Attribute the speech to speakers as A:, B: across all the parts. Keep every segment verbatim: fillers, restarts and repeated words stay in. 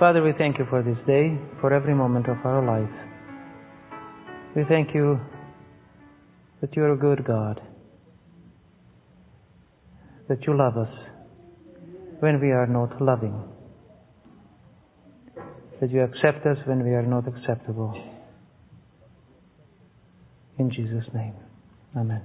A: Father, we thank you for this day, for every moment of our life. We thank you that you are a good God, that you love us when we are not loving, that you accept us when we are not acceptable. In Jesus' name, amen.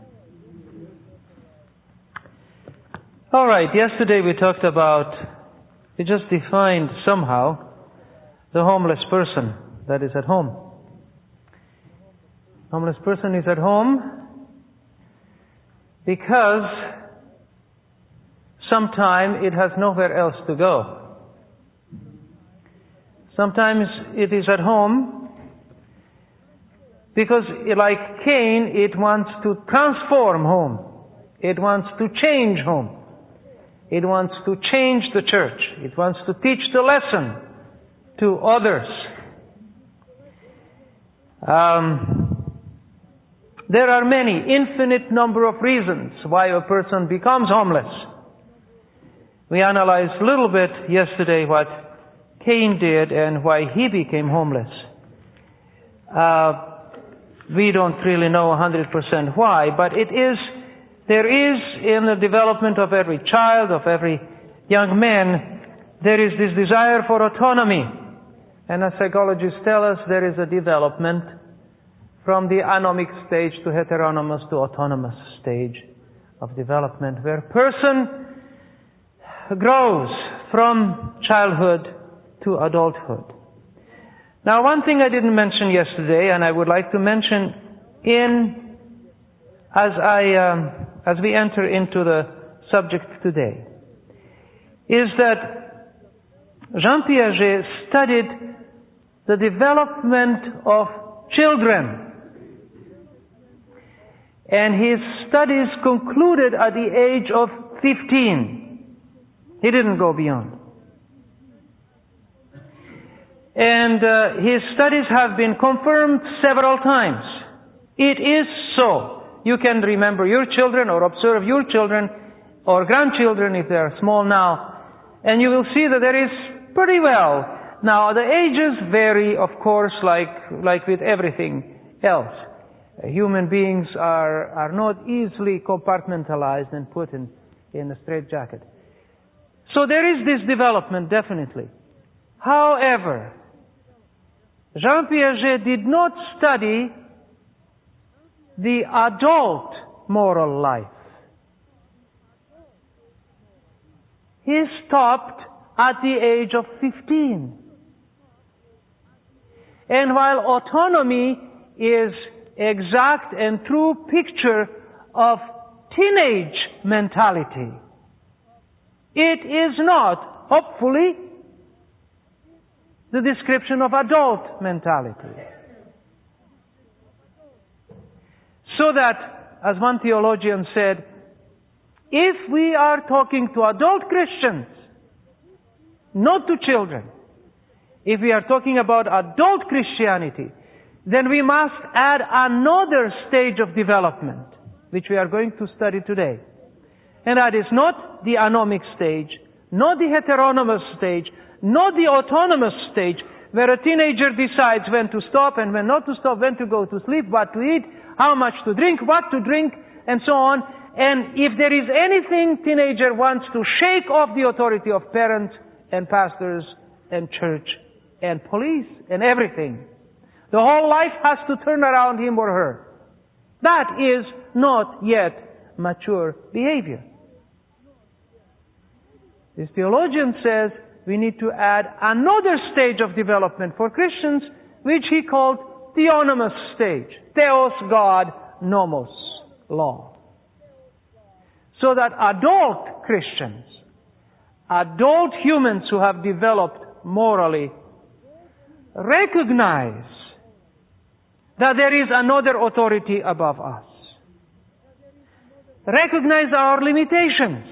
A: All right, yesterday we talked about, we just defined somehow the homeless person that is at home. Homeless person is at home because sometimes it has nowhere else to go. Sometimes it is at home because, like Cain, it wants to transform home. It wants to change home. It wants to change the church. It wants to teach the lesson to others. Um, there are many, infinite number of reasons why a person becomes homeless. We analyzed a little bit yesterday what Cain did and why he became homeless. Uh, we don't really know one hundred percent why, but it is There is, in the development of every child, of every young man, there is this desire for autonomy. And as psychologists tell us, there is a development from the anomic stage to heteronomous to autonomous stage of development, where a person grows from childhood to adulthood. Now, one thing I didn't mention yesterday, and I would like to mention in as I um, as we enter into the subject today, is that Jean Piaget studied the development of children. And his studies concluded at the age of fifteen. He didn't go beyond. And uh, his studies have been confirmed several times. It is so. You can remember your children or observe your children or grandchildren if they are small now, and you will see that there is pretty well. Now, the ages vary, of course, like like with everything else. Human beings are are not easily compartmentalized and put in, in a straitjacket. So there is this development, definitely. However, Jean Piaget did not study the adult moral life. He stopped at the age of fifteen. And while autonomy is exact and true picture of teenage mentality, it is not, hopefully, the description of adult mentality. So that, as one theologian said, if we are talking to adult Christians, not to children, if we are talking about adult Christianity, then we must add another stage of development, which we are going to study today. And that is not the anomic stage, not the heteronomous stage, not the autonomous stage, where a teenager decides when to stop and when not to stop, when to go to sleep, what to eat, how much to drink, what to drink, and so on. And if there is anything teenager wants to shake off the authority of parents and pastors and church and police and everything, the whole life has to turn around him or her. That is not yet mature behavior. This theologian says we need to add another stage of development for Christians, which he called theonomous stage. Theos, God, nomos, law. So that adult Christians, adult humans who have developed morally, recognize that there is another authority above us. Recognize our limitations.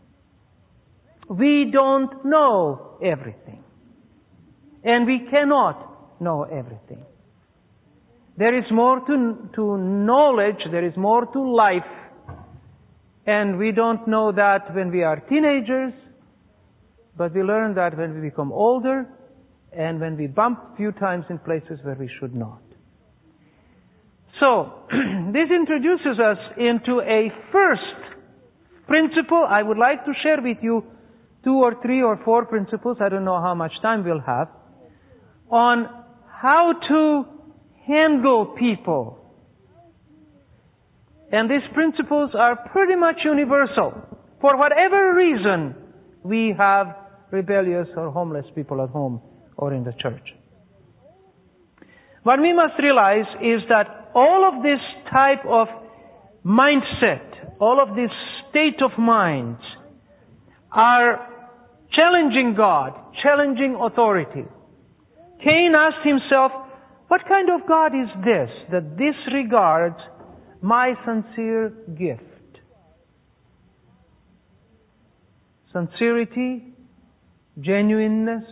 A: We don't know everything. And we cannot know everything. There is more to, to knowledge, there is more to life. And we don't know that when we are teenagers, but we learn that when we become older, and when we bump a few times in places where we should not. So, this introduces us into a first principle. I would like to share with you two or three or four principles, I don't know how much time we'll have, on how to handle people. And these principles are pretty much universal. For whatever reason, we have rebellious or homeless people at home or in the church. What we must realize is that all of this type of mindset, all of this state of minds are challenging God, challenging authority. Cain asked himself, what kind of God is this that disregards my sincere gift? Sincerity, genuineness.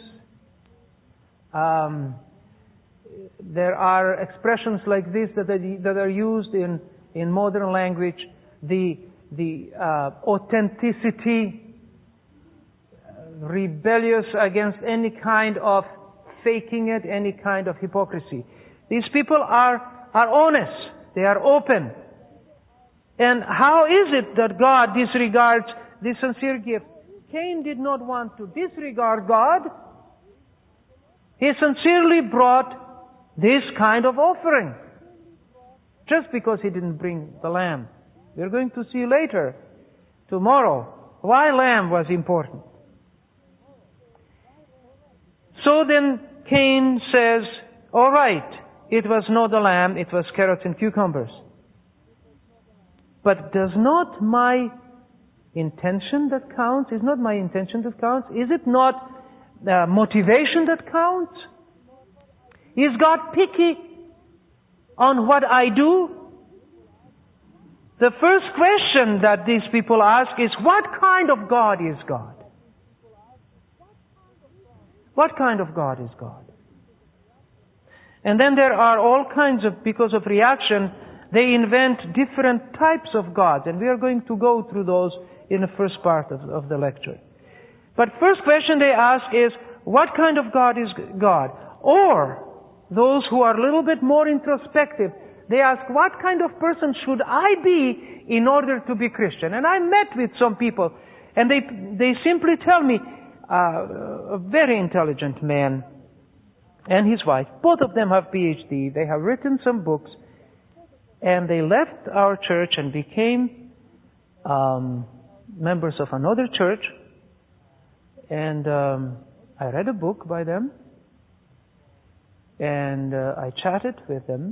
A: Um, there are expressions like this that are, that are used in, in modern language. The, the uh, authenticity, rebellious against any kind of faking it, any kind of hypocrisy. These people are, are honest. They are open. And how is it that God disregards this sincere gift? Cain did not want to disregard God. He sincerely brought this kind of offering. Just because he didn't bring the lamb. We're going to see later, tomorrow, why lamb was important. So then Cain says, all right, it was not a lamb, it was carrots and cucumbers. But does not my intention that counts? Is not my intention that counts? Is it not uh, motivation that counts? Is God picky on what I do? The first question that these people ask is, what kind of God is God? What kind of God is God? And then there are all kinds of, because of reaction, they invent different types of gods. And we are going to go through those in the first part of, of the lecture. But first question they ask is, what kind of God is God? Or, those who are a little bit more introspective, they ask, what kind of person should I be in order to be Christian? And I met with some people, and they, they simply tell me, Uh, a very intelligent man and his wife. Both of them have P H D. They have written some books. And they left our church and became um, members of another church. And um, I read a book by them. And uh, I chatted with them.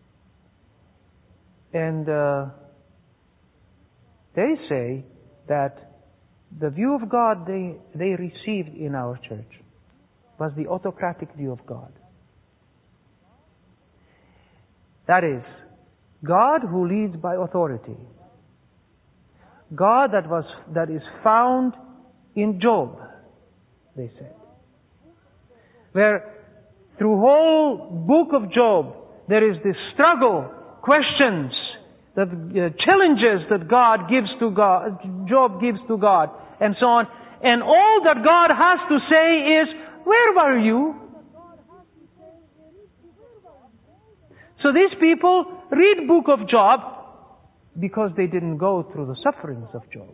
A: And uh, they say that the view of God they, they received in our church was the autocratic view of God. That is, God who leads by authority. God that was that is found in Job, they said. Where through whole book of Job there is this struggle, questions, the uh, challenges that God gives to God, Job gives to God, and so on. And all that God has to say is, where were you? So these people read book of Job because they didn't go through the sufferings of Job.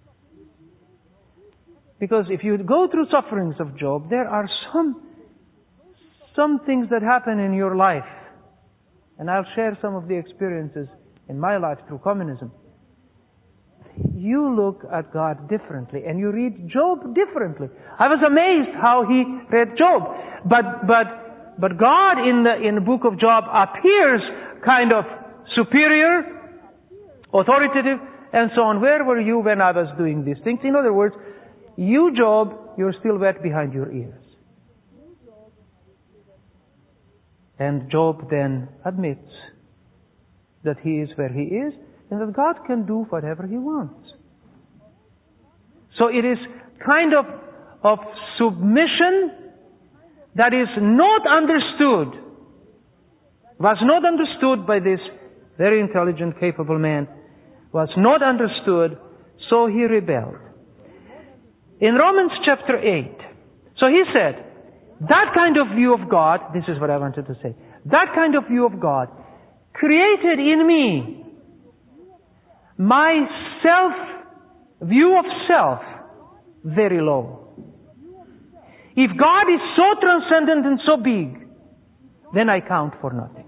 A: Because if you go through sufferings of Job, there are some, some things that happen in your life. And I'll share some of the experiences in my life through communism. You look at God differently and you read Job differently. I was amazed how he read Job. But, but, but God in the, in the book of Job appears kind of superior, authoritative, and so on. Where were you when I was doing these things? In other words, you, Job, you're still wet behind your ears. And Job then admits that he is where he is, and that God can do whatever He wants. So it is kind of, of submission that is not understood, was not understood by this very intelligent, capable man, was not understood, so he rebelled. In Romans chapter eight, so he said, that kind of view of God, this is what I wanted to say, that kind of view of God created in me my self, view of self, very low. If God is so transcendent and so big, then I count for nothing.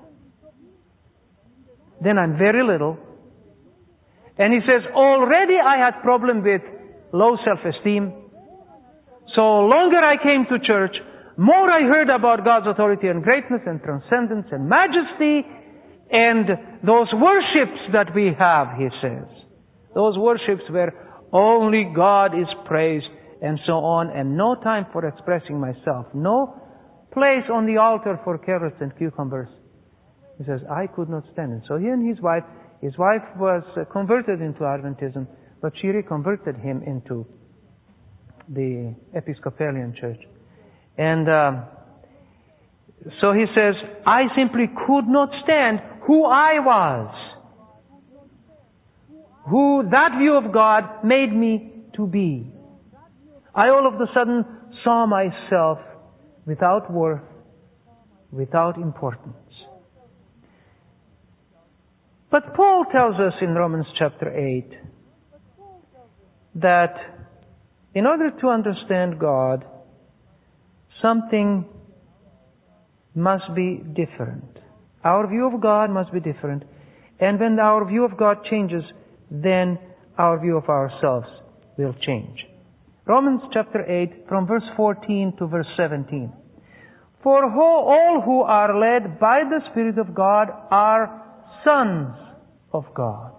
A: Then I'm very little. And he says, already I had problem with low self-esteem. So longer I came to church, more I heard about God's authority and greatness and transcendence and majesty and those worships that we have, he says. Those worships where only God is praised and so on, and no time for expressing myself. No place on the altar for carrots and cucumbers. He says, I could not stand it. So he and his wife, his wife was converted into Adventism, but she reconverted him into the Episcopalian church. And um, so he says, I simply could not stand who I was. Who that view of God made me to be. I all of a sudden saw myself without worth, without importance. But Paul tells us in Romans chapter eight that in order to understand God, something must be different. Our view of God must be different. And when our view of God changes, then our view of ourselves will change. Romans chapter eight, from verse fourteen to verse seventeen. For who, all who are led by the Spirit of God are sons of God.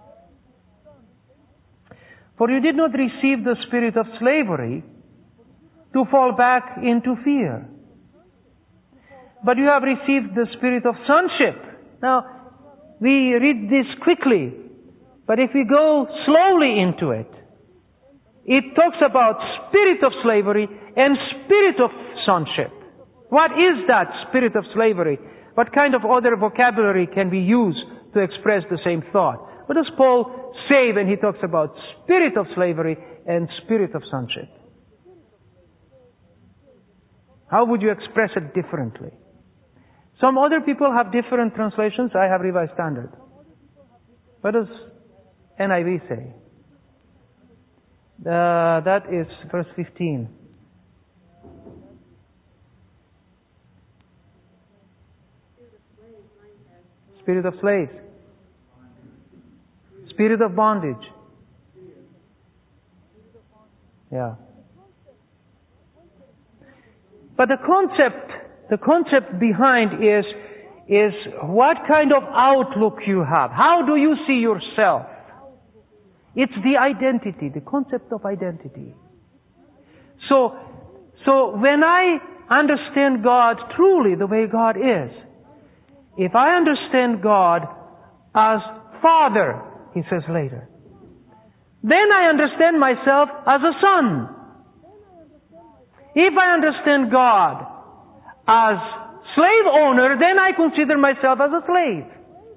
A: For you did not receive the spirit of slavery to fall back into fear, but you have received the spirit of sonship. Now, we read this quickly, but if we go slowly into it, it talks about spirit of slavery and spirit of sonship. What is that spirit of slavery? What kind of other vocabulary can we use to express the same thought? What does Paul say when he talks about spirit of slavery and spirit of sonship? How would you express it differently? Some other people have different translations. I have Revised Standard. What does N I V say? Uh, that is verse fifteen. Spirit of slaves. Spirit of bondage. Yeah. But the concept, the concept behind is, is what kind of outlook you have. How do you see yourself? It's the identity, the concept of identity. So, so when I understand God truly the way God is, if I understand God as Father, he says later, then I understand myself as a son. If I understand God as slave owner, then I consider myself as a slave.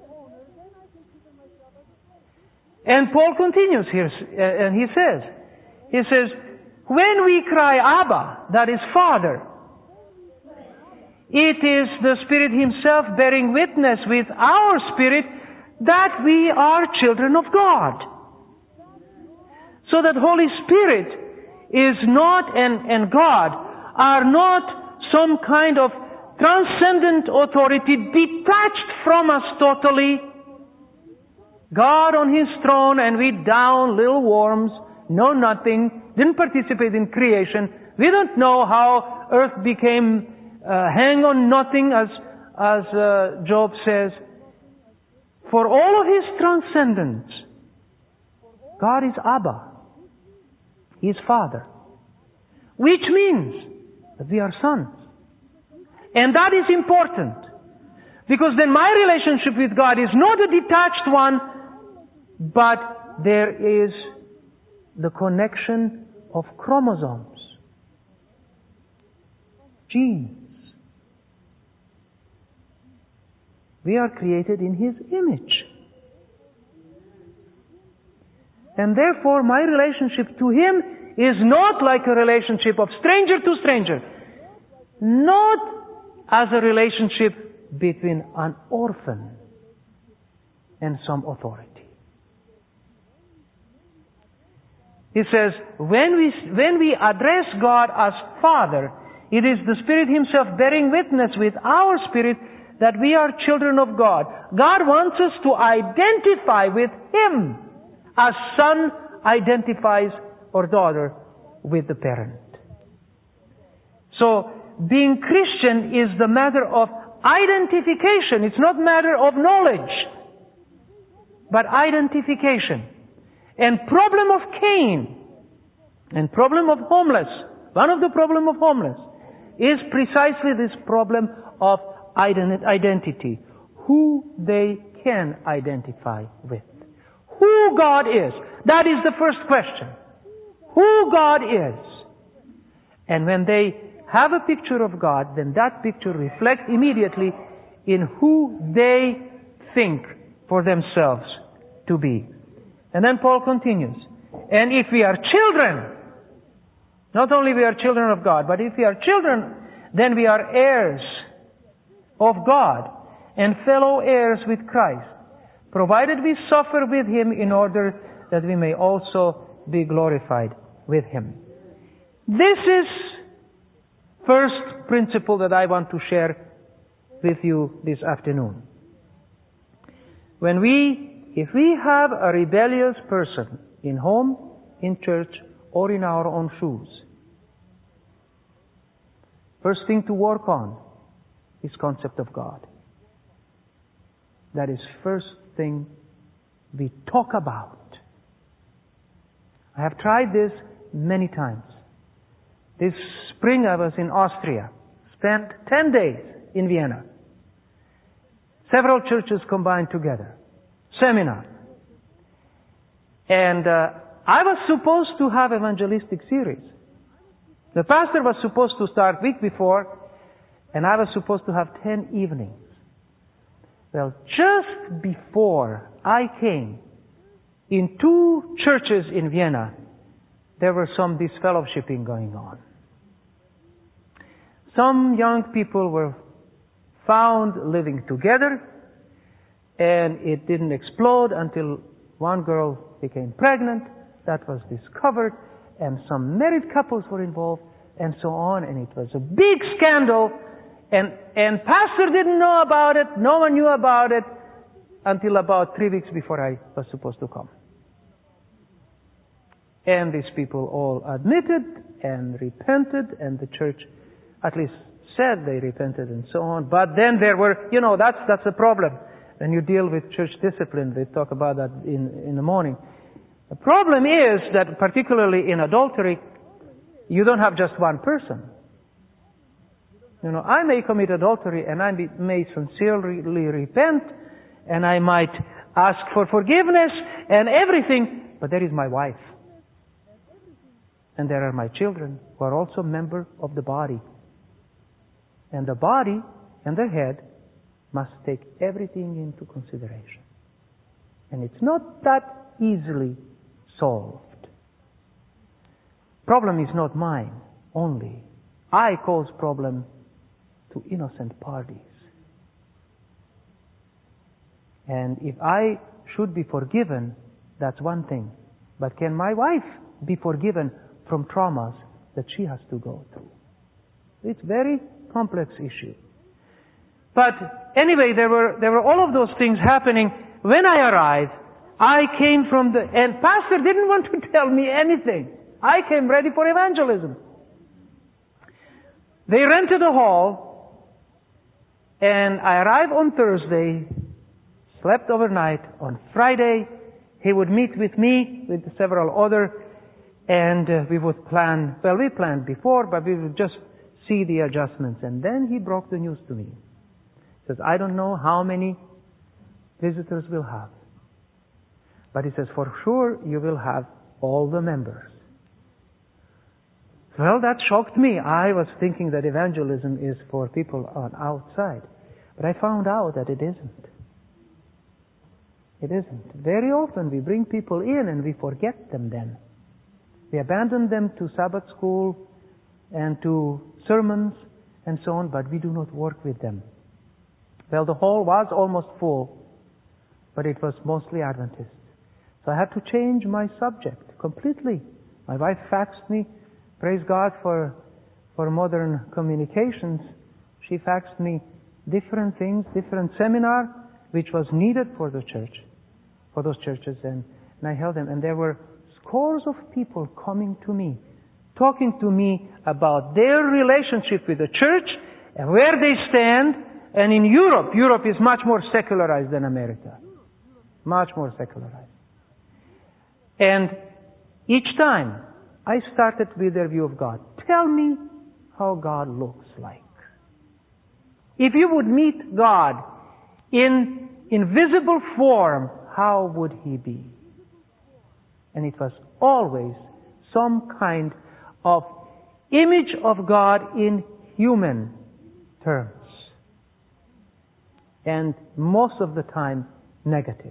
A: And Paul continues here, and he says, he says, when we cry Abba, that is Father, it is the Spirit Himself bearing witness with our spirit that we are children of God. So that Holy Spirit is not, and, and God are not some kind of transcendent authority detached from us totally. God on His throne and we down, little worms, know nothing, didn't participate in creation. We don't know how earth became uh, hang on nothing, as, as uh, Job says. For all of His transcendence, God is Abba. He is Father. Which means that we are sons. And that is important. Because then my relationship with God is not a detached one, but there is the connection of chromosomes, genes. We are created in His image. And therefore my relationship to Him is not like a relationship of stranger to stranger. not as a relationship between an orphan and some authority. He says, when we, when we address God as Father, it is the Spirit Himself bearing witness with our spirit that we are children of God. God wants us to identify with Him as son identifies or daughter with the parent. So, being Christian is the matter of identification. It's not matter of knowledge, but identification. And problem of Cain, and problem of homeless, one of the problem of homeless, is precisely this problem of identity. Who they can identify with. Who God is. That is the first question. Who God is. And when they have a picture of God, then that picture reflects immediately in who they think for themselves to be. And then Paul continues. And if we are children, not only we are children of God, but if we are children, then we are heirs of God and fellow heirs with Christ, provided we suffer with Him in order that we may also be glorified with Him. This is first principle that I want to share with you this afternoon. When we, if we have a rebellious person in home, in church, or in our own shoes, first thing to work on is concept of God. That is first thing we talk about. I have tried this many times. This spring I was in Austria, spent ten days in Vienna. Several churches combined together. Seminar. And uh, I was supposed to have evangelistic series. The pastor was supposed to start week before, and I was supposed to have ten evenings. Well, just before I came, in two churches in Vienna, there were some disfellowshipping going on. Some young people were found living together, and it didn't explode until one girl became pregnant. That was discovered, and some married couples were involved, and so on, and it was a big scandal, and, and pastor didn't know about it, no one knew about it, until about three weeks before I was supposed to come. And these people all admitted and repented, and the church at least said they repented and so on. But then there were, you know, that's that's a problem. When you deal with church discipline, they talk about that in, in the morning. The problem is that particularly in adultery, you don't have just one person. You know, I may commit adultery and I may sincerely repent and I might ask for forgiveness and everything, but there is my wife. And there are my children who are also members of the body. And the body and the head must take everything into consideration. And it's not that easily solved. Problem is not mine only. I cause problem to innocent parties. And if I should be forgiven, that's one thing. But can my wife be forgiven from traumas that she has to go through? It's a very complex issue. But anyway, there were there were all of those things happening. When I arrived, I came from the... And pastor didn't want to tell me anything. I came ready for evangelism. They rented a hall, and I arrived on Thursday, slept overnight. On Friday, he would meet with me, with several other, and uh, we would plan, well, we planned before, but we would just see the adjustments. And then he broke the news to me. He says, I don't know how many visitors we'll have. But he says, for sure you will have all the members. Well, that shocked me. I was thinking that evangelism is for people on outside. But I found out that it isn't. It isn't. Very often we bring people in and we forget them then. We abandon them to Sabbath school and to sermons and so on, but we do not work with them. Well, the hall was almost full, but it was mostly Adventists. So I had to change my subject completely. My wife faxed me, praise God for, for modern communications. She faxed me different things, different seminar, which was needed for the church, for those churches, and, and I held them. And there were scores of people coming to me, talking to me about their relationship with the church and where they stand. And in Europe, Europe is much more secularized than America. Much more secularized. And each time I started with their view of God. Tell me how God looks like. If you would meet God in invisible form, how would He be? And it was always some kind of image of God in human terms. And most of the time, negative.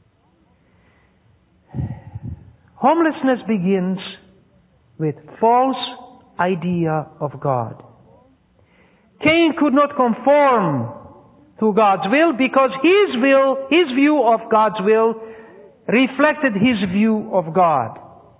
A: Homelessness begins with false idea of God. Cain could not conform to God's will because his will, his view of God's will reflected his view of God.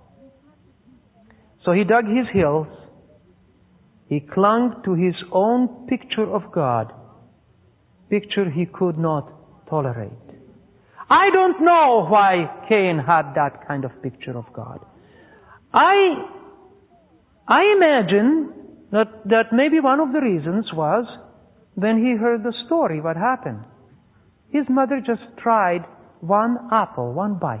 A: So he dug his heels. He clung to his own picture of God, picture he could not tolerate. I don't know why Cain had that kind of picture of God. I, I imagine that, that maybe one of the reasons was when he heard the story, what happened. His mother just tried one apple, one bite.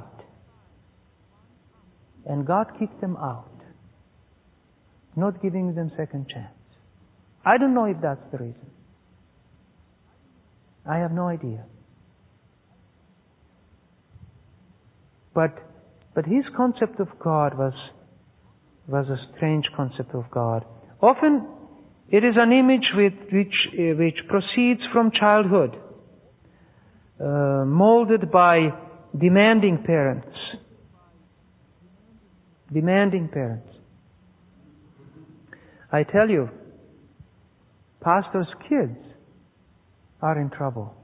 A: And God kicked them out, not giving them second chance. I don't know if that's the reason. I have no idea. But, but his concept of God was, was a strange concept of God. Often, it is an image with, which, uh, which proceeds from childhood, uh, molded by demanding parents. Demanding parents. I tell you, pastors' kids are in trouble.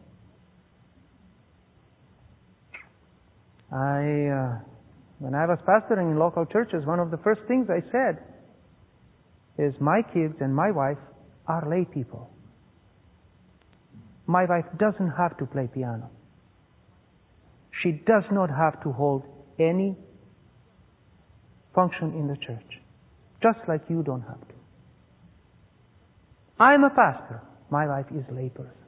A: I, uh, when I was pastoring in local churches, one of the first things I said is my kids and my wife are lay people. My wife doesn't have to play piano. She does not have to hold any function in the church, just like you don't have to. I'm a pastor. My wife is a lay person.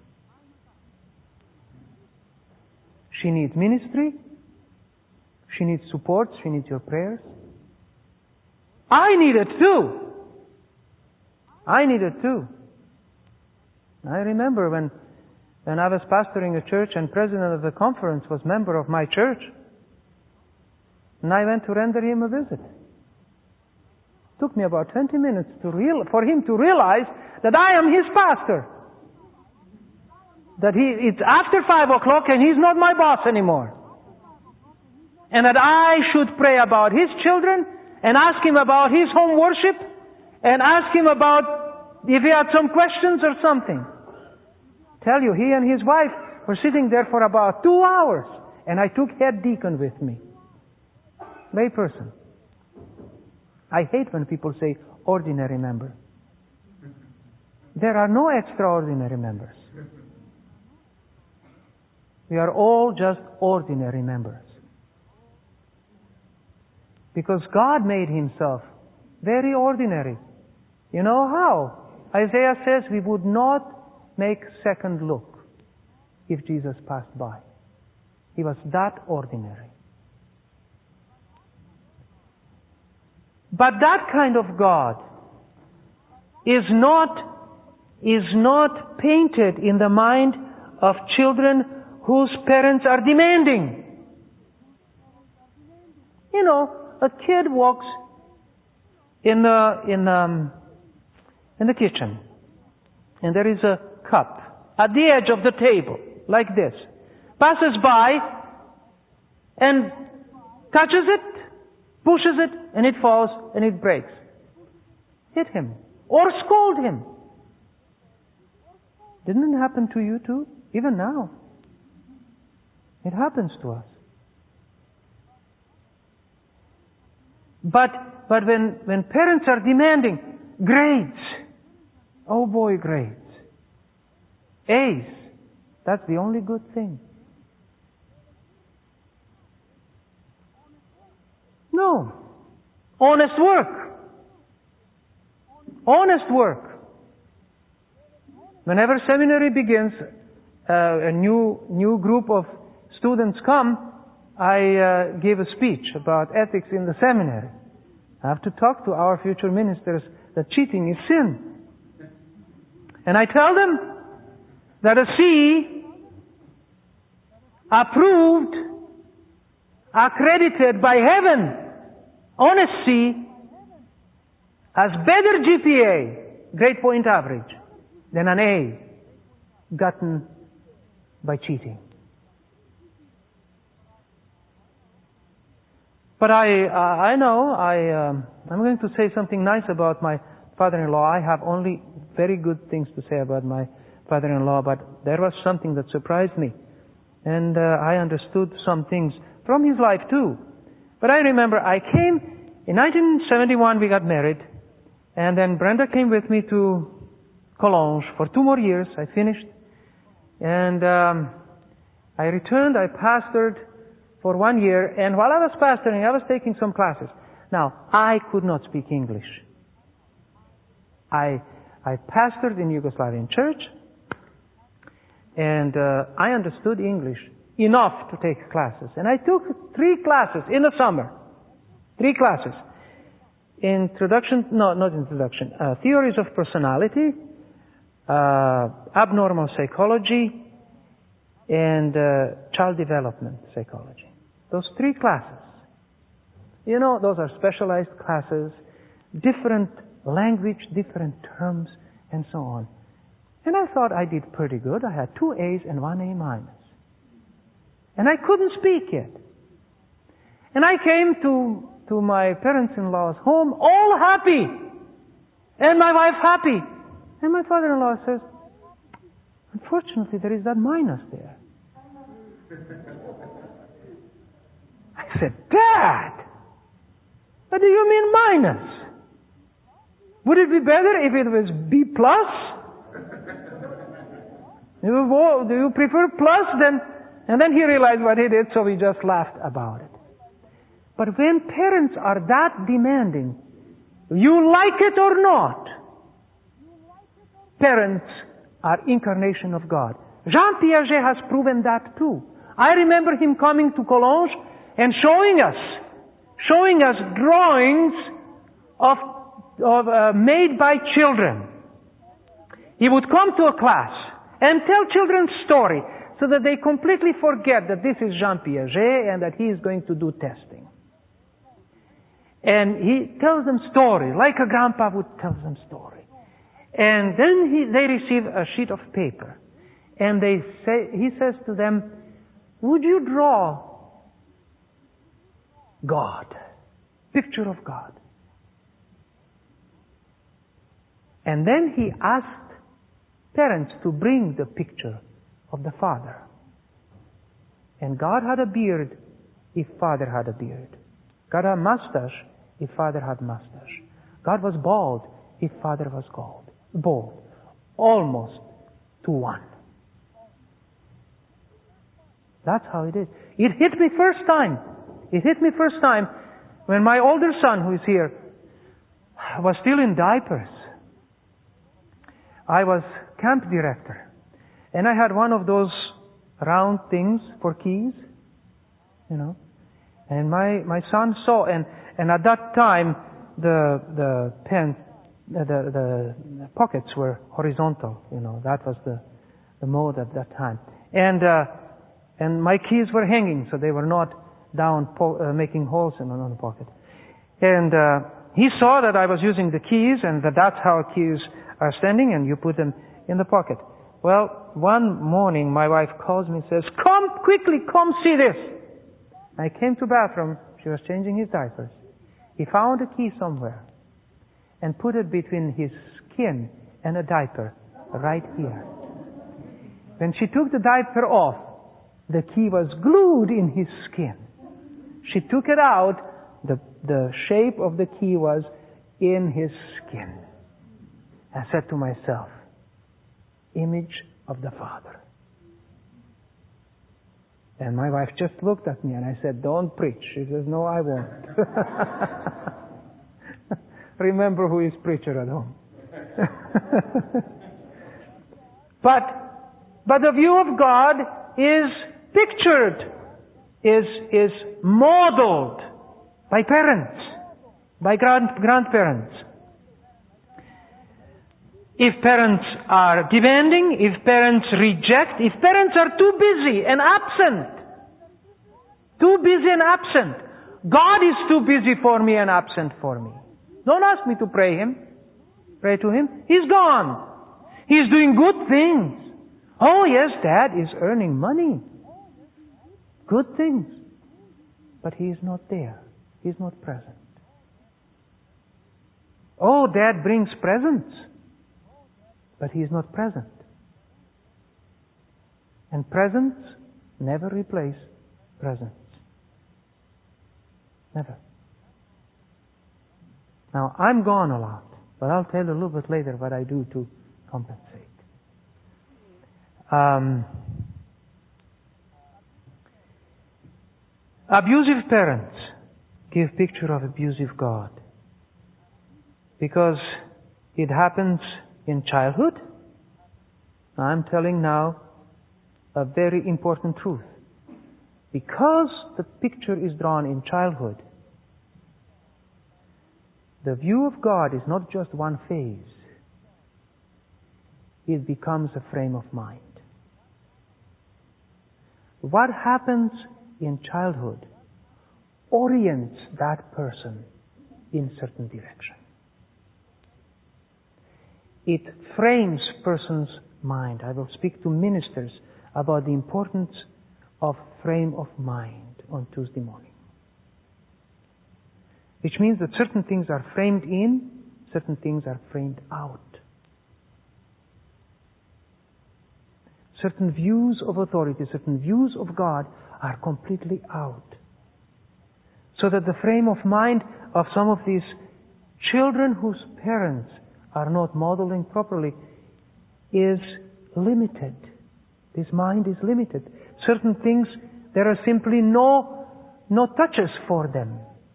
A: She needs ministry. She needs support. She needs your prayers. I need it too. I need it too. I remember when, when I was pastoring a church and president of the conference was member of my church. And I went to render him a visit. It took me about twenty minutes to real, for him to realize that I am his pastor. That he, it's after five o'clock and he's not my boss anymore. And that I should pray about his children and ask him about his home worship and ask him about if he had some questions or something. Tell you, he and his wife were sitting there for about two hours and I took head deacon with me. Lay person. I hate when people say ordinary member. There are no extraordinary members. We are all just ordinary members. Because God made Himself very ordinary. You know how? Isaiah says we would not make second look if Jesus passed by. He was that ordinary. But that kind of God is not, is not painted in the mind of children whose parents are demanding. You know, a kid walks in the, in, um, in the kitchen and there is a cup at the edge of the table, like this. Passes by and touches it, pushes it, and it falls and it breaks. Hit him or scold him. Didn't it happen to you too? Even now. It happens to us. But but when, when parents are demanding grades, oh boy, grades, A's, that's the only good thing. No. Honest work. Honest work. Whenever seminary begins, uh, a new new group of students come, I uh, give a speech about ethics in the seminary. I have to talk to our future ministers that cheating is sin. And I tell them that a C, approved, accredited by heaven, honest C, has better G P A, grade point average, than an A gotten by cheating. But I, uh, I know, I, um, I'm going to say something nice about my father-in-law. I have only very good things to say about my father-in-law, but there was something that surprised me. And uh, I understood some things from his life too. But I remember I came, in nineteen seventy-one we got married, and then Brenda came with me to Cologne for two more years. I finished. And um, I returned, I pastored for one year, and while I was pastoring, I was taking some classes. Now, I could not speak English. I I pastored in Yugoslavian church, and uh, I understood English enough to take classes. And I took three classes in the summer. Three classes. Introduction, no, not introduction, uh, theories of personality, uh, abnormal psychology, and uh, child development psychology. Those three classes. You know, those are specialized classes, different language, different terms, and so on. And I thought I did pretty good. I had two A's and one A minus. And I couldn't speak yet. And I came to, to my parents-in-law's home all happy. And my wife happy. And my father-in-law says, unfortunately, there is that minus there. I said, Dad, what do you mean minus? Would it be better if it was B plus? Do you, do you prefer plus? Then, and then he realized what he did, so he just laughed about it. But when parents are that demanding, you like it or not, parents are incarnation of God. Jean Piaget has proven that too. I remember him coming to Cologne and showing us, showing us drawings of, of uh, made by children. He would come to a class and tell children story so that they completely forget that this is Jean Piaget and that he is going to do testing. And he tells them story, like a grandpa would tell them story. And then he, they receive a sheet of paper. And they say, he says to them, would you draw God? Picture of God. And then he asked parents to bring the picture of the Father. And God had a beard if Father had a beard. God had a mustache if Father had mustache. God was bald if Father was bald. Bald. Almost to one. That's how it is. It hit me first time. It hit me first time when my older son, who is here, was still in diapers. I was camp director. And I had one of those round things for keys, you know. And my, my son saw, and, and at that time, the, the pen, the, the, the pockets were horizontal, you know. That was the, the mode at that time. And, uh, and my keys were hanging, so they were not down, po- uh, making holes in the pocket. And, uh, he saw that I was using the keys, and that that's how keys are standing, and you put them in the pocket. Well, one morning, my wife calls me and says, come quickly, come see this. I came to bathroom. She was changing his diapers. He found a key somewhere and put it between his skin and a diaper right here. When she took the diaper off, the key was glued in his skin. She took it out, the, the shape of the key was in his skin. I said to myself, image of the Father. And my wife just looked at me and I said, don't preach. She says, no, I won't. Remember who is preacher at home. but, but the view of God is pictured, is, is modeled by parents, by grand, grandparents. If parents are demanding, if parents reject, if parents are too busy and absent, too busy and absent, God is too busy for me and absent for me. Don't ask me to pray him. Pray to him. He's gone. He's doing good things. Oh yes, Dad is earning money. Good things. But he is not there. He's not present. Oh, Dad brings presents. But he is not present. And presents never replace presence. Never. Now, I'm gone a lot, but I'll tell you a little bit later what I do to compensate. Um, abusive parents give picture of abusive God. Because it happens in childhood. I'm telling now a very important truth. Because the picture is drawn in childhood, the view of God is not just one phase. It becomes a frame of mind. What happens in childhood orients that person in certain direction. It frames person's mind. I will speak to ministers about the importance of frame of mind on Tuesday morning. Which means that certain things are framed in, certain things are framed out. Certain views of authority, certain views of God are completely out. So that the frame of mind of some of these children whose parents are not modeling properly is limited. This mind is limited. Certain things, there are simply no, no touches for them.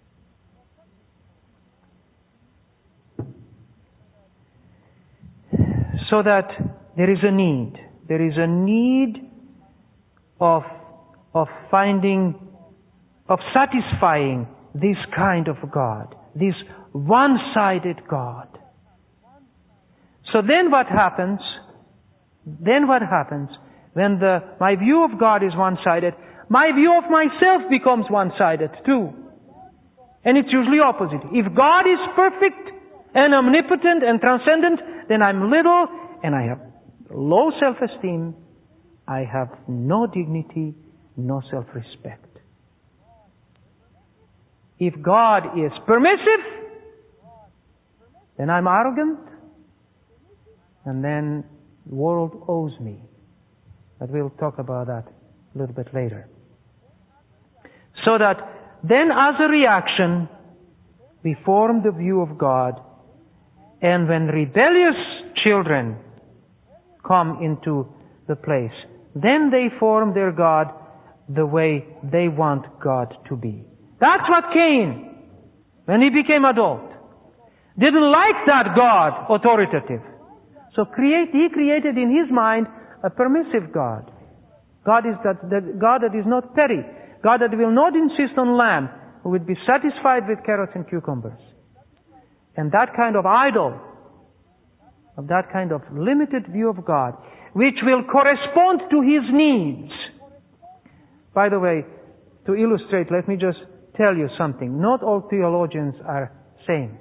A: So that there is a need. There is a need of, of finding, of satisfying this kind of God, this one-sided God. So then what happens, then what happens when the, my view of God is one-sided, my view of myself becomes one-sided too. And it's usually opposite. If God is perfect and omnipotent and transcendent, then I'm little and I have low self-esteem, I have no dignity, no self-respect. If God is permissive, then I'm arrogant, and then the world owes me. But we'll talk about that a little bit later. So that then as a reaction, we form the view of God, and when rebellious children come into the place, then they form their God the way they want God to be. That's what Cain, when he became adult, didn't like that God, authoritative. So create, he created in his mind a permissive God. God is that, that God that is not petty. God that will not insist on lamb, who would be satisfied with carrots and cucumbers. And that kind of idol, of that kind of limited view of God, which will correspond to his needs. By the way, to illustrate, let me just tell you something. Not all theologians are same.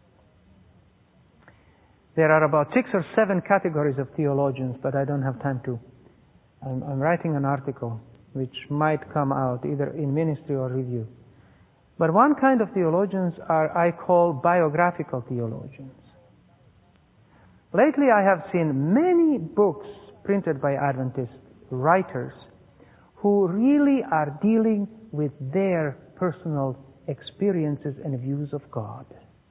A: There are about six or seven categories of theologians, but I don't have time to. I'm, I'm writing an article which might come out either in ministry or review. But one kind of theologians are, I call, biographical theologians. Lately I have seen many books printed by Adventist writers who really are dealing with their personal experiences and views of God.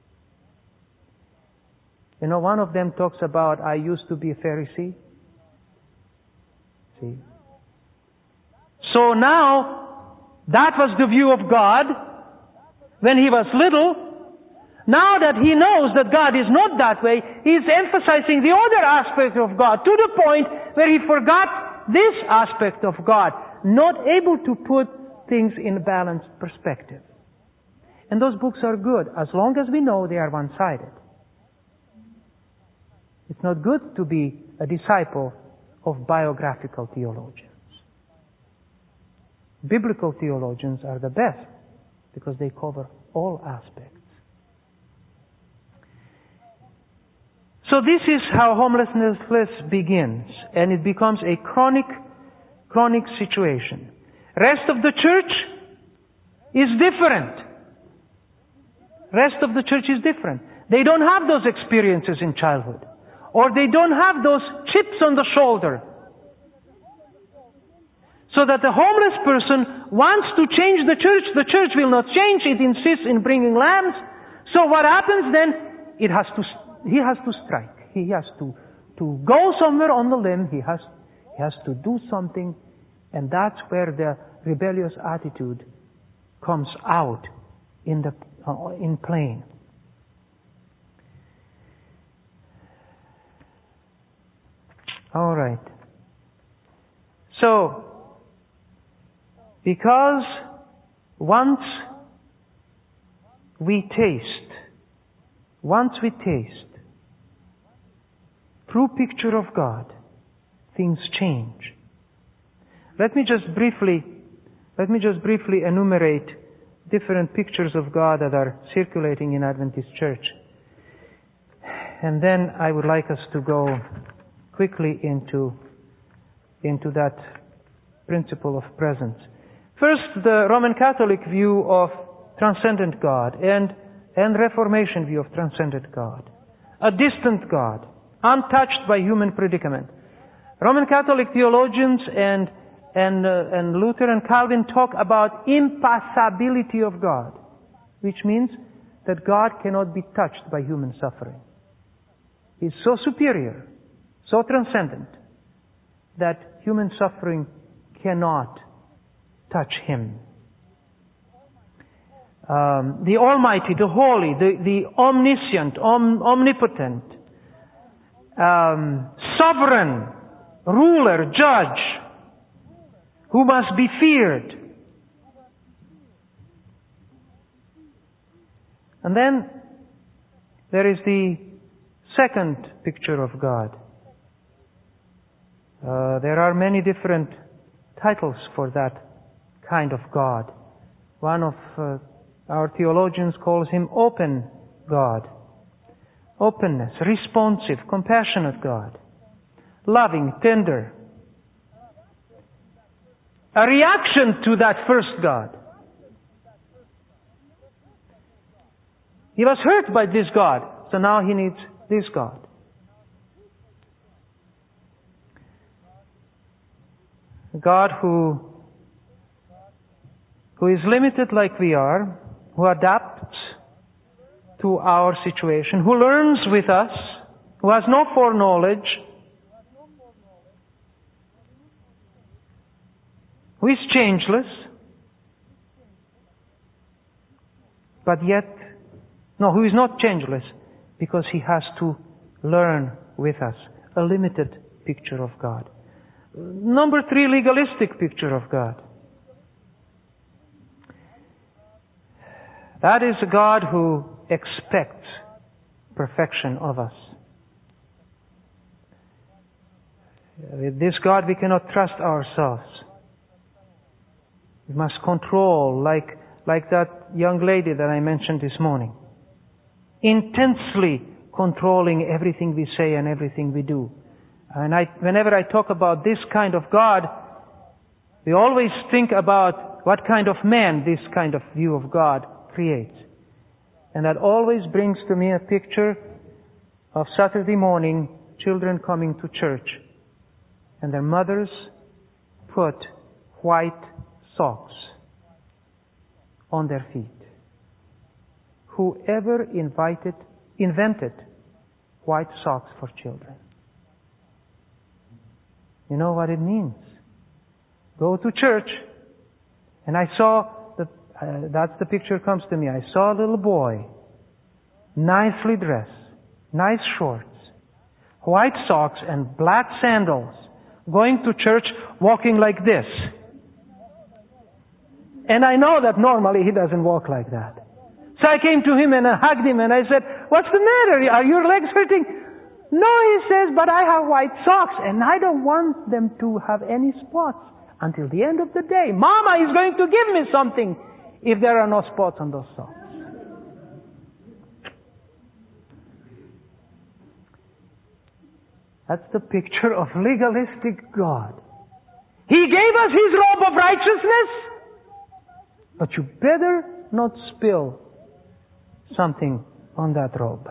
A: You know, one of them talks about, I used to be a Pharisee. See? So now, that was the view of God when he was little. Now that he knows that God is not that way, he's emphasizing the other aspect of God to the point where he forgot this aspect of God, not able to put things in a balanced perspective. And those books are good as long as we know they are one-sided. It's not good to be a disciple of biographical theologians. Biblical theologians are the best because they cover all aspects. So this is how homelessness begins, and it becomes a chronic, chronic situation. Rest of the church is different. Rest of the church is different. They don't have those experiences in childhood, or they don't have those chips on the shoulder. So that the homeless person wants to change the church. The church will not change. It insists in bringing lambs. So what happens then? It has to, he has to strike. He has to, to go somewhere on the limb. He has, he has to do something. And that's where the rebellious attitude comes out in the, uh, in plain. All right. So, because once we taste, once we taste, true picture of God, things change. Let me just briefly, let me just briefly enumerate different pictures of God that are circulating in Adventist Church. And then I would like us to go quickly into, into that principle of presence. First, the Roman Catholic view of transcendent God and, and Reformation view of transcendent God. A distant God, untouched by human predicament. Roman Catholic theologians and, and, uh, and Luther and Calvin talk about impassibility of God, which means that God cannot be touched by human suffering. He's so superior, so transcendent, that human suffering cannot touch Him. Um, the Almighty, the Holy, the, the Omniscient, om, Omnipotent, um, Sovereign, Ruler, Judge, who must be feared. And then there is the second picture of God. Uh, there are many different titles for that kind of God. One of uh, our theologians calls Him open God. Openness, responsive, compassionate God. Loving, tender. A reaction to that first God. He was hurt by this God, so now he needs this God. A God who who is limited like we are, who adapts to our situation, who learns with us, who has no foreknowledge, who is changeless, but yet, no, who is not changeless, because He has to learn with us. A limited picture of God. Number three, legalistic picture of God. That is a God who expects perfection of us. With this God we cannot trust ourselves. We must control, like, like that young lady that I mentioned this morning. Intensely controlling everything we say and everything we do. And I, whenever I talk about this kind of God, we always think about what kind of man this kind of view of God creates. And that always brings to me a picture of Saturday morning, children coming to church and their mothers put white socks on their feet. Whoever invited, invented white socks for children? You know what it means? Go to church, and I saw, the, uh, that's the picture comes to me. I saw a little boy, nicely dressed, nice shorts, white socks and black sandals, going to church, walking like this. And I know that normally he doesn't walk like that. So I came to him and I hugged him and I said, "What's the matter? Are your legs hurting?" "No," he says, "but I have white socks and I don't want them to have any spots until the end of the day. Mama is going to give me something if there are no spots on those socks." That's the picture of legalistic God. He gave us His robe of righteousness, but you better not spill something on that robe.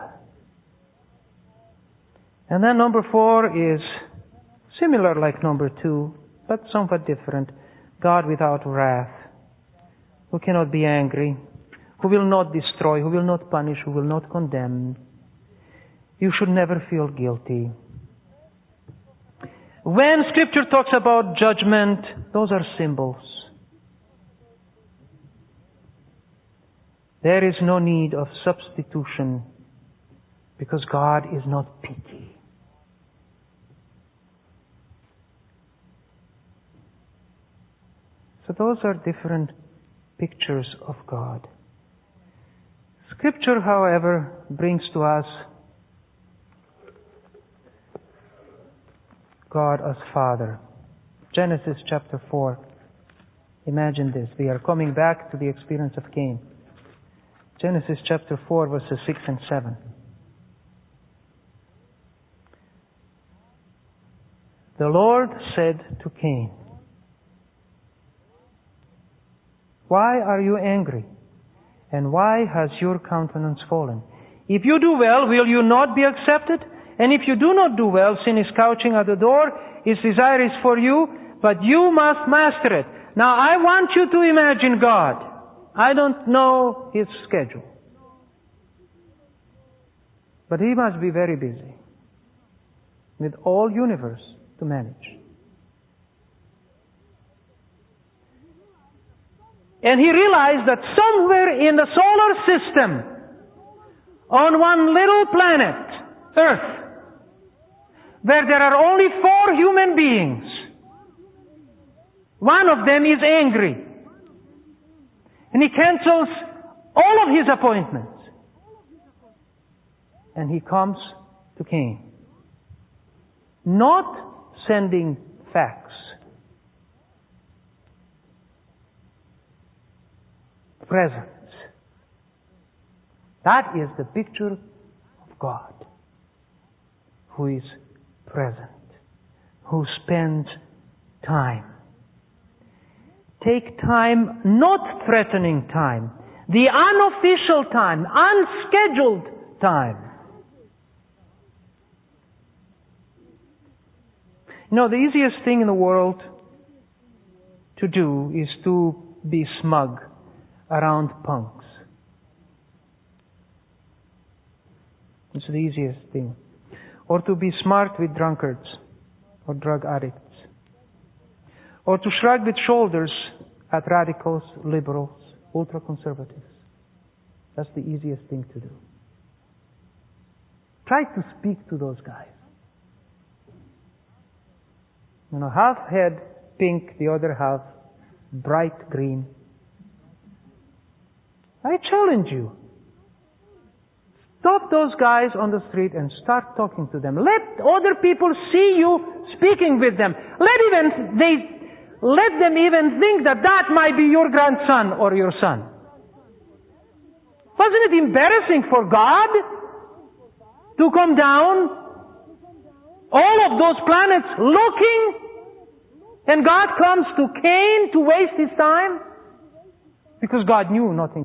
A: And then number four is similar like number two, but somewhat different. God without wrath, who cannot be angry, who will not destroy, who will not punish, who will not condemn. You should never feel guilty. When Scripture talks about judgment, those are symbols. There is no need of substitution because God is not picky. So those are different pictures of God. Scripture, however, brings to us God as Father. Genesis chapter four. Imagine this. We are coming back to the experience of Cain. Genesis chapter four, verses six and seven. The Lord said to Cain, "Why are you angry? And why has your countenance fallen? If you do well, will you not be accepted? And if you do not do well, sin is couching at the door. Its desire is for you, but you must master it." Now I want you to imagine God. I don't know His schedule. But He must be very busy with all universe to manage. And He realized that somewhere in the solar system, on one little planet, Earth, where there are only four human beings, one of them is angry. And he cancels all of his appointments. And he comes to Cain. Not sending fax. Presence. That is the picture of God, who is present, who spends time. Take time, not threatening time, the unofficial time, unscheduled time. You know, the easiest thing in the world to do is to be smug around punks. It's the easiest thing. Or to be smart with drunkards or drug addicts. Or to shrug with shoulders at radicals, liberals, ultra-conservatives. That's the easiest thing to do. Try to speak to those guys. You know, half head pink, the other half bright green. I challenge you. Stop those guys on the street and start talking to them. Let other people see you speaking with them. Let even they let them even think that that might be your grandson or your son. Wasn't it embarrassing for God to come down all of those planets looking, and God comes to Cain to waste his time? Because God knew nothing.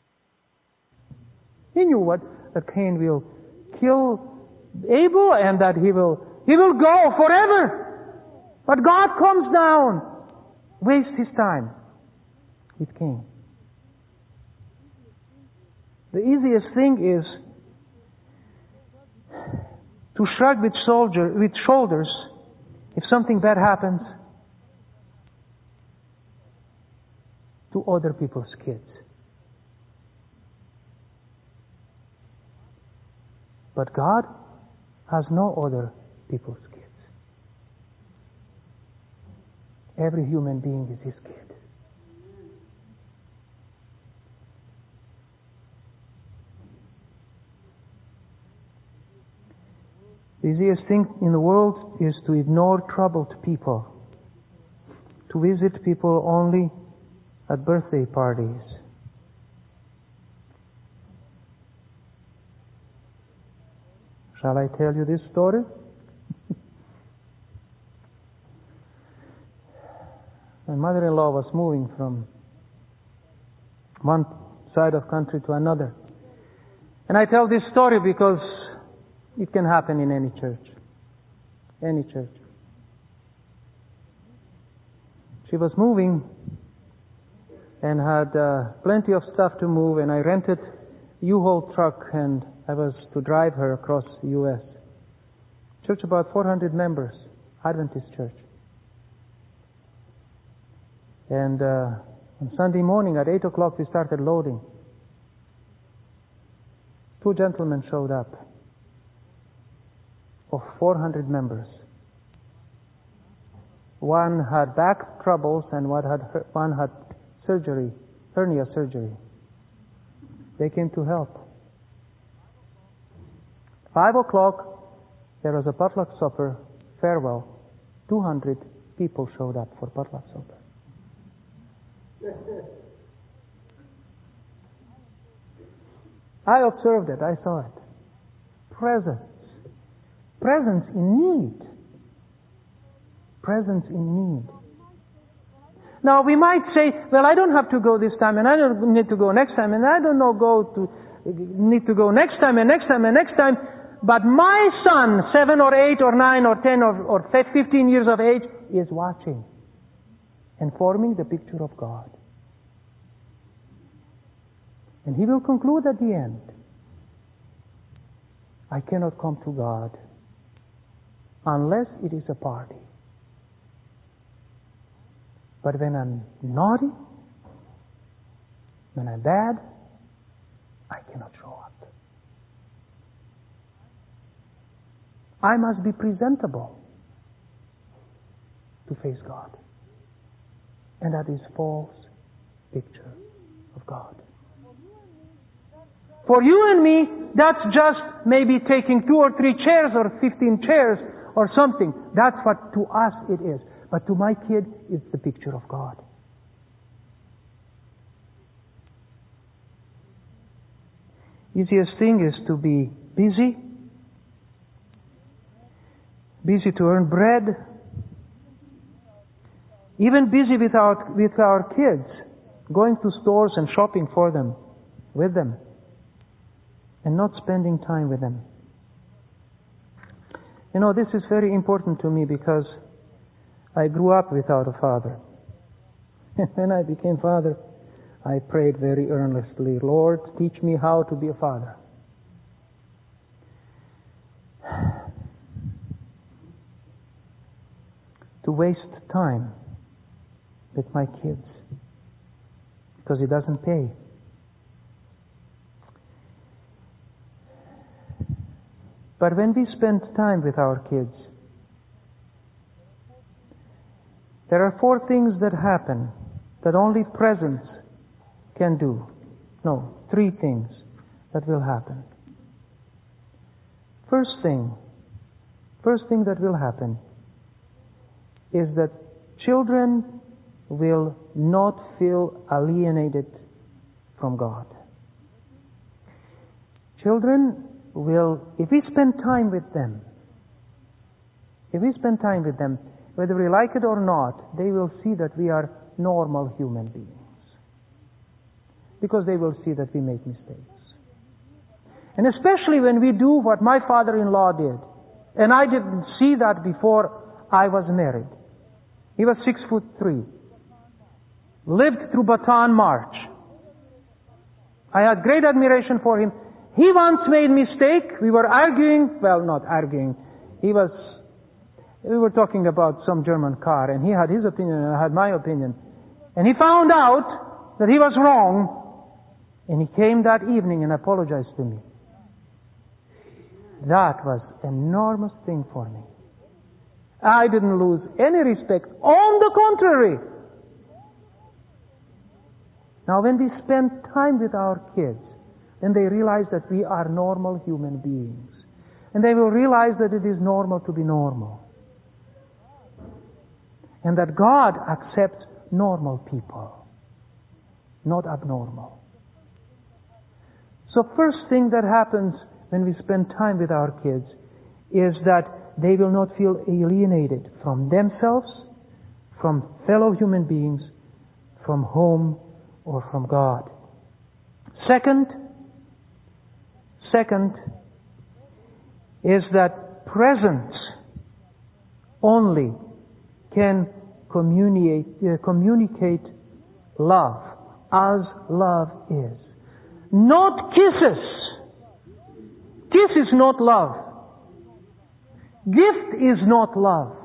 A: He knew what that Cain will kill Abel and that he will he will go forever. But God comes down, wastes His time with Cain. The easiest thing is to shrug with, soldier, with shoulders if something bad happens to other people's kids. But God has no other people's kids. Every human being is His kid. The easiest thing in the world is to ignore troubled people, to visit people only at birthday parties. Shall I tell you this story? My mother-in-law was moving from one side of country to another. And I tell this story because it can happen in any church. Any church. She was moving and had uh, plenty of stuff to move, and I rented a U-Haul truck and I was to drive her across the U S Church about four hundred members, Adventist church. And uh, on Sunday morning at eight o'clock we started loading. Two gentlemen showed up of four hundred members. One had back troubles and one had, one had surgery, hernia surgery. They came to help. Five o'clock, there was a potluck supper, farewell. Two hundred people showed up for potluck supper. I observed it, I saw it. Presence. Presence in need. Presence in need. Now we might say, well, I don't have to go this time, and I don't need to go next time, and I don't know go to need to go next time and next time and next time. But my son, seven or eight or nine or ten or, or fifteen years of age, is watching and forming the picture of God. And he will conclude at the end, I cannot come to God unless it is a party. But when I'm naughty, when I'm bad, I cannot show up. I must be presentable to face God. And that is false picture of God. For you and me, that's just maybe taking two or three chairs or fifteen chairs or something. That's what to us it is. But to my kid, it's the picture of God. Easiest thing is to be busy. Busy to earn bread. Even busy with our, with our kids. Going to stores and shopping for them, with them. And not spending time with them. You know, this is very important to me because I grew up without a father. And when I became father, I prayed very earnestly, Lord, teach me how to be a father. To waste time with my kids. Because it doesn't pay. But when we spend time with our kids, there are four things that happen that only presence can do. No, three things that will happen. First thing, first thing that will happen is that children will not feel alienated from God. Children will, if we spend time with them, if we spend time with them, whether we like it or not, they will see that we are normal human beings. Because they will see that we make mistakes. And especially when we do what my father-in-law did. And I didn't see that before I was married. He was six foot three. Lived through Bataan March. I had great admiration for him. He once made mistake. We were arguing, well, not arguing. He was, we were talking about some German car, and he had his opinion and I had my opinion. And he found out that he was wrong, and he came that evening and apologized to me. That was an enormous thing for me. I didn't lose any respect. On the contrary. Now when we spend time with our kids, then they realize that we are normal human beings. And they will realize that it is normal to be normal. And that God accepts normal people, not abnormal. So first thing that happens when we spend time with our kids is that they will not feel alienated from themselves, from fellow human beings, from home, or from God. Second, second is that presence only can communicate, uh, communicate love as love is. Not kisses. Kiss is not love. Gift is not love.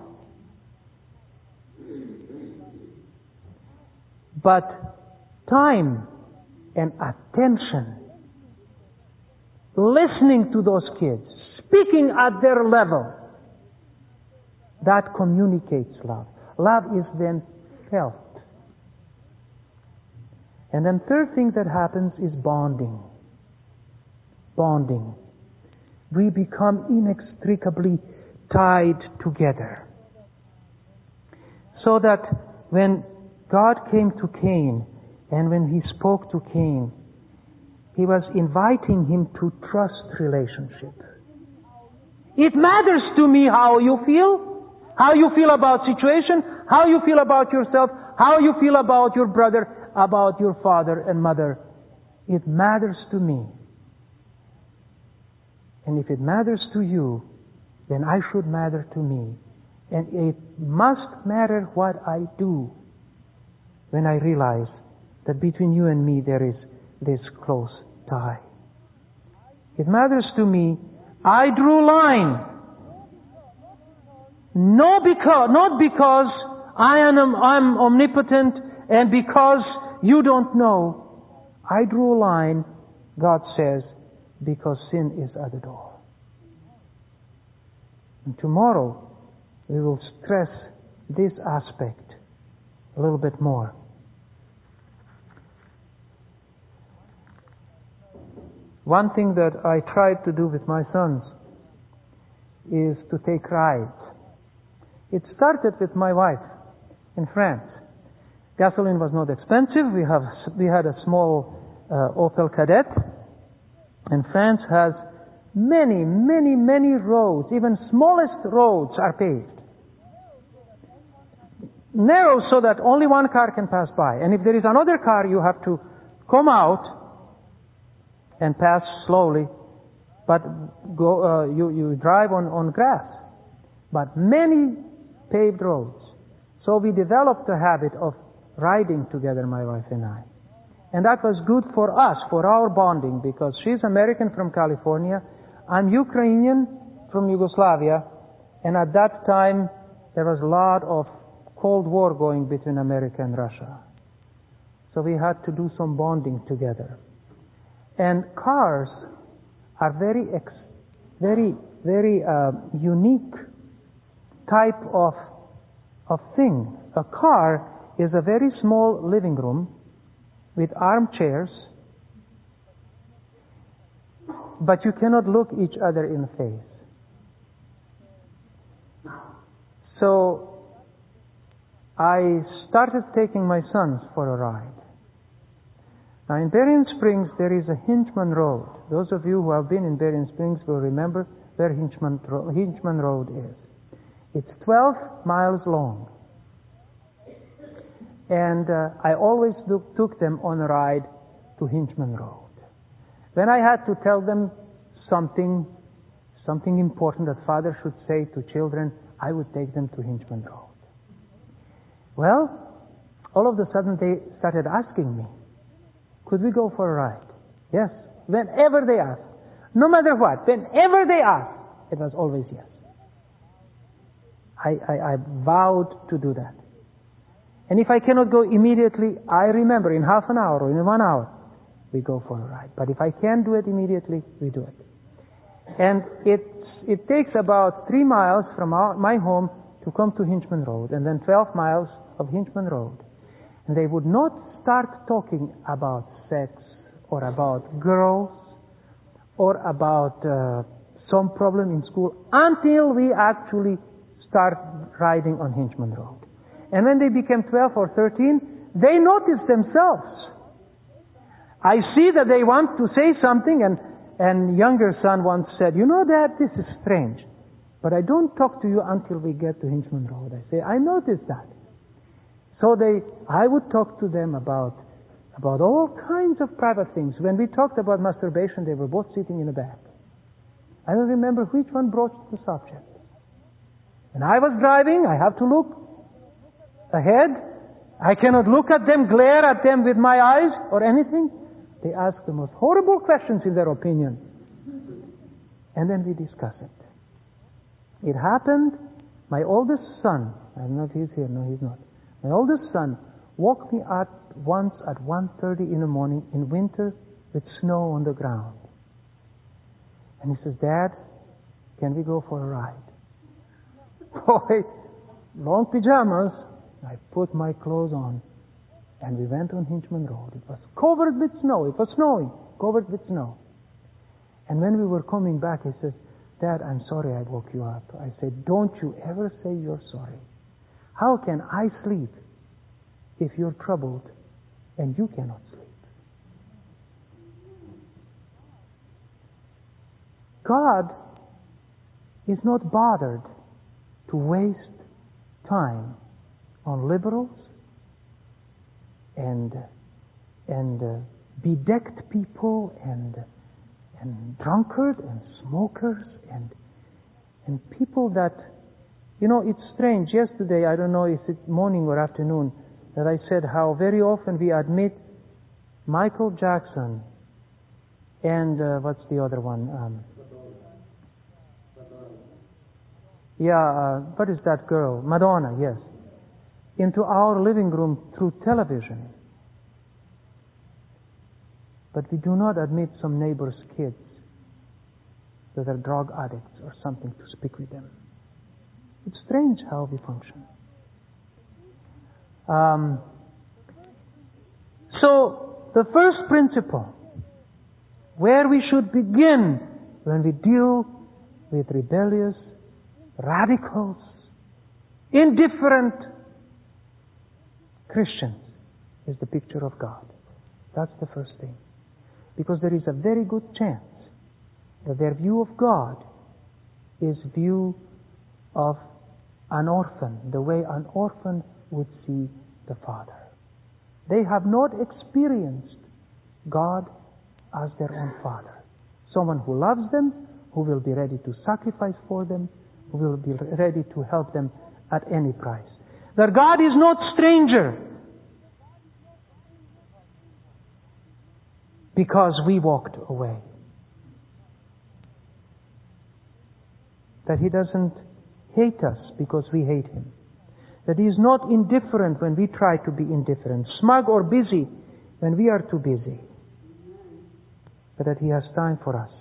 A: But time and attention, listening to those kids, speaking at their level, that communicates love. Love is then felt. And then third thing that happens is bonding. Bonding. We become inextricably tied together. So that when God came to Cain, and when He spoke to Cain, He was inviting him to trust relationship. It matters to me how you feel, how you feel about situation, how you feel about yourself, how you feel about your brother, about your father and mother. It matters to me. And if it matters to you, then I should matter to me. And it must matter what I do when I realize that between you and me there is this close tie. It matters to me. I drew line. No, because, not because I am I'm omnipotent and because you don't know. I drew a line, God says, because sin is at the door. And tomorrow we will stress this aspect a little bit more. One thing that I tried to do with my sons is to take rides. It started with my wife in France. Gasoline was not expensive. We have we had a small uh, Opel Kadett, and France has many, many, many roads. Even smallest roads are paved, narrow so that only one car can pass by. And if there is another car, you have to come out and pass slowly, but go. Uh, you you drive on on grass, but many paved roads. So we developed a habit of riding together, my wife and I. And that was good for us, for our bonding, because she's American from California, I'm Ukrainian from Yugoslavia, and at that time there was a lot of Cold War going between America and Russia. So we had to do some bonding together. And cars are very, ex- very, very uh, unique type of of thing. A car is a very small living room with armchairs, but you cannot look each other in the face. So I started taking my sons for a ride. Now in Berrien Springs there is a Hinchman Road. Those of you who have been in Berrien Springs will remember where Hinchman, Hinchman Road is. It's twelve miles long. And uh, I always took, took them on a ride to Hinchman Road. When I had to tell them something, something important that father should say to children, I would take them to Hinchman Road. Well, all of a sudden they started asking me, could we go for a ride? Yes. Whenever they asked. No matter what. Whenever they asked, it was always yes. I, I, I vowed to do that. And if I cannot go immediately, I remember in half an hour or in one hour, we go for a ride. But if I can't do it immediately, we do it. And it, it takes about three miles from our, my home to come to Hinchman Road, and then twelve miles of Hinchman Road. And they would not start talking about sex or about girls or about uh, some problem in school until we actually start riding on Hinchman Road. And when they became twelve or thirteen, they noticed themselves. I see that they want to say something, and, and younger son once said, you know, Dad, this is strange, but I don't talk to you until we get to Hinchman Road. I say, I noticed that. So they, I would talk to them about, about all kinds of private things. When we talked about masturbation, they were both sitting in the back. I don't remember which one broached the subject. And I was driving, I have to look ahead. I cannot look at them, glare at them with my eyes or anything. They ask the most horrible questions in their opinion. And then we discuss it. It happened, my oldest son, I don't know if he's here, no he's not. My oldest son woke me up once at one thirty in the morning in winter with snow on the ground. And he says, Dad, can we go for a ride? Boy, long pajamas. I put my clothes on and we went on Hinchman Road. It was covered with snow. It was snowing, covered with snow. And when we were coming back, he says, Dad, I'm sorry I woke you up. I said, don't you ever say you're sorry. How can I sleep if you're troubled and you cannot sleep? God is not bothered to waste time on liberals and and uh, bedecked people and and drunkards and smokers and and people that, you know, it's strange. Yesterday, I don't know if it's morning or afternoon, that I said how very often we admit Michael Jackson and uh, what's the other one? Um, yeah, uh, what is that girl? Madonna, yes. Into our living room through television. But we do not admit some neighbor's kids that are drug addicts or something to speak with them. It's strange how we function. Um, so, the first principle where we should begin when we deal with rebellious, radicals, indifferent Christians is the picture of God. That's the first thing. Because there is a very good chance that their view of God is view of an orphan, the way an orphan would see the Father. They have not experienced God as their own Father. Someone who loves them, who will be ready to sacrifice for them, who will be ready to help them at any price. That God is not stranger because we walked away. That He doesn't hate us because we hate Him. That He is not indifferent when we try to be indifferent, smug or busy when we are too busy. But that He has time for us.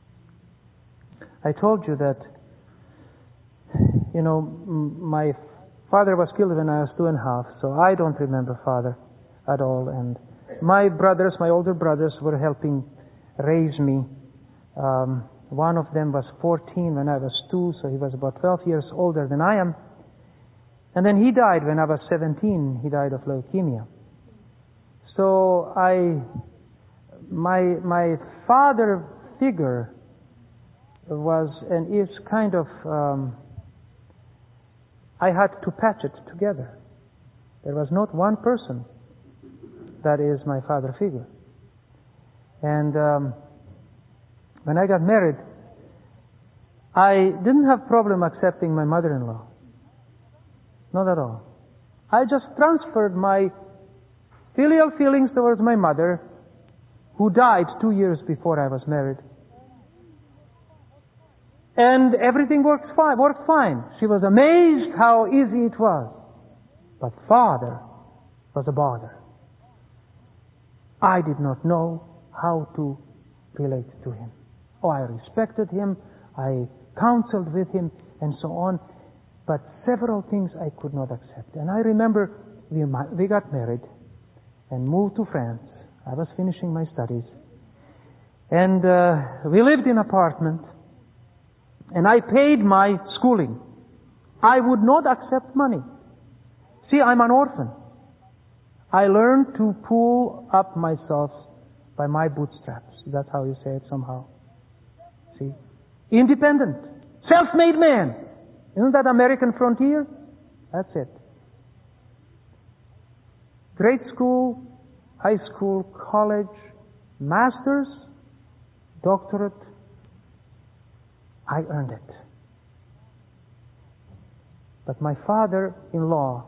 A: I told you that, you know, my father was killed when I was two and a half, so I don't remember father at all. And my brothers, my older brothers, were helping raise me. Um, one of them was fourteen when I was two, so he was about twelve years older than I am. And then he died when I was seventeen. He died of leukemia. So I, my my father figure was and is kind of, um, I had to patch it together. There was not one person that is my father figure. And um, when I got married, I didn't have problem accepting my mother-in-law. Not at all. I just transferred my filial feelings towards my mother, who died two years before I was married. And everything worked fine, worked fine. She was amazed how easy it was. But Father was a bother. I did not know how to relate to him. Oh, I respected him, I counseled with him, and so on. But several things I could not accept. And I remember we, we got married and moved to France. I was finishing my studies. And uh, we lived in an apartment. And I paid my schooling. I would not accept money. See, I'm an orphan. I learned to pull up myself by my bootstraps. That's how you say it somehow. See? Independent. Self-made man. Isn't that American frontier? That's it. Grade school, high school, college, master's, doctorate. I earned it. But my father-in-law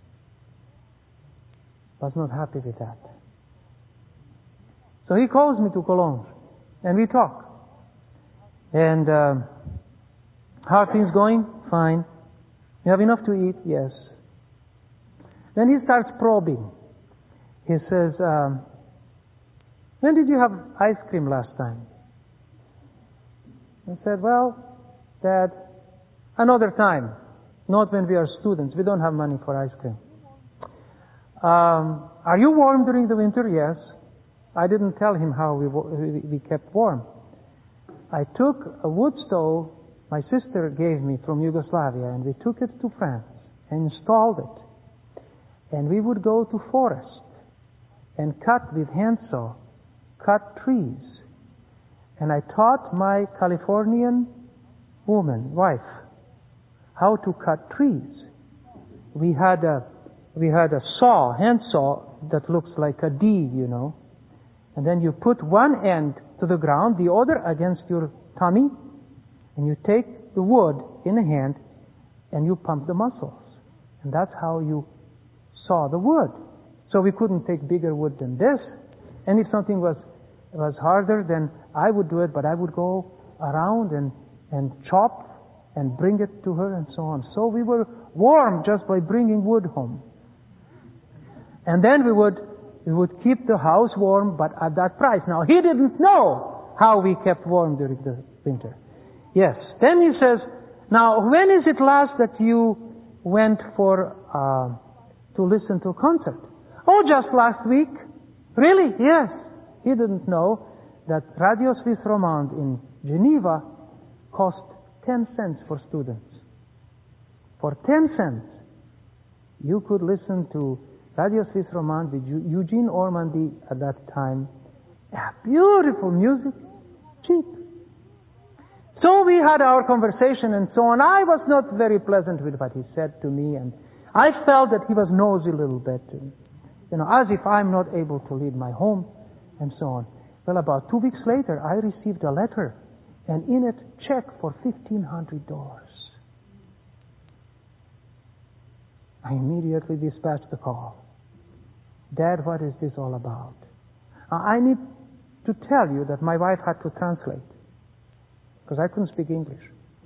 A: was not happy with that. So he calls me to Cologne, and we talk. And um, how are things going? Fine. You have enough to eat? Yes. Then he starts probing. He says, um, when did you have ice cream last time? I said, well, Dad, another time. Not when we are students. We don't have money for ice cream. Um, are you warm during the winter? Yes. I didn't tell him how we, we, we kept warm. I took a wood stove my sister gave me from Yugoslavia, and we took it to France and installed it. And we would go to forest and cut with handsaw, cut trees. And I taught my Californian woman, wife, how to cut trees. We had a we had a saw, handsaw that looks like a D, you know. And then you put one end to the ground, the other against your tummy, and you take the wood in a hand and you pump the muscles. And that's how you saw the wood. So we couldn't take bigger wood than this. And if something was was harder, then I would do it, but I would go around and, and chop and bring it to her and so on. So we were warm just by bringing wood home. And then we would we would keep the house warm, but at that price. Now, he didn't know how we kept warm during the winter. Yes. Then he says, now, when is it last that you went for uh, to listen to a concert? Oh, just last week. Really? Yes. He didn't know that Radio Suisse Romande in Geneva cost ten cents for students. For ten cents, you could listen to Radio Suisse Romande with Eugene Ormandy at that time. Yeah, beautiful music, cheap. So we had our conversation and so on. I was not very pleasant with what he said to me, and I felt that he was nosy a little bit, you know, as if I'm not able to leave my home and so on. Well, about two weeks later, I received a letter, and in it, check for fifteen hundred dollars. I immediately dispatched the call. Dad, what is this all about? Uh, I need to tell you that my wife had to translate, because I couldn't speak English.